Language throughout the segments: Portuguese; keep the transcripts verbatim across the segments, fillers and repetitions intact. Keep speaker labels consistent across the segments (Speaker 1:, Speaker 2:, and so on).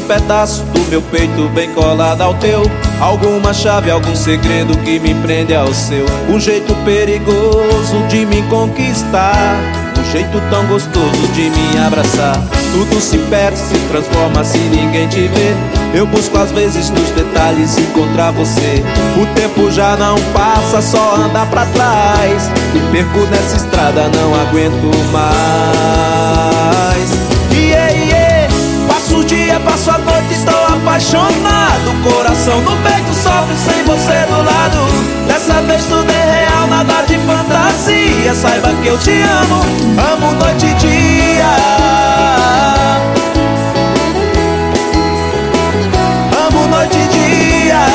Speaker 1: pedaço do meu peito bem colado ao teu, alguma chave, algum segredo que me prende ao seu. Um jeito perigoso de me conquistar, um jeito tão gostoso de me abraçar. Tudo se perde, se transforma se ninguém te vê. Eu busco às vezes nos detalhes encontrar você. O tempo já não passa, só anda pra trás. Me perco nessa estrada, não aguento mais. Yeah, yeah. Passo o dia, passo a noite, estou apaixonado. Coração no peito sofre sem você do lado. Dessa vez tudo é real, nada de fantasia. Saiba que eu te amo, amo noite e dia. Amo noite e dia.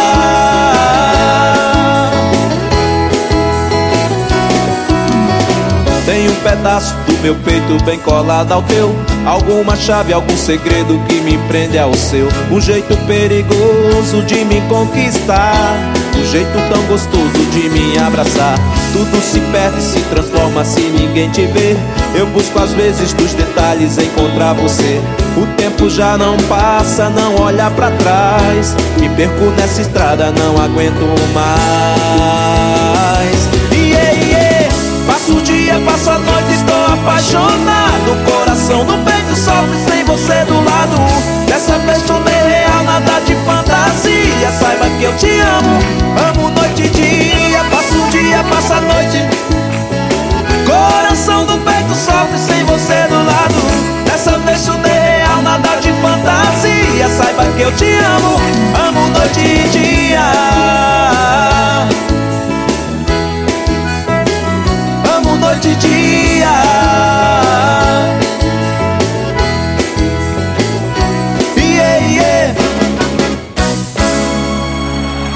Speaker 1: Tem um pedaço do meu peito bem colado ao teu, alguma chave, algum segredo que me prende ao seu. Um jeito perigoso de me conquistar, um jeito tão gostoso de me abraçar. Tudo se perde, se transforma se ninguém te vê. Eu busco às vezes nos detalhes encontrar você. O tempo já não passa, não olha pra trás. Me perco nessa estrada, não aguento mais. Yeah, yeah. Passo o dia, passo a noite, estou apaixonado. Coração no peito sofre sem você do lado. Dessa vez tudo é real, nada de fantasia. Saiba que eu te amo, amo noite e dia. Passo o dia, passo a noite. Coração no peito sofre sem você do lado. Dessa vez tudo é real, nada de fantasia. Saiba que eu te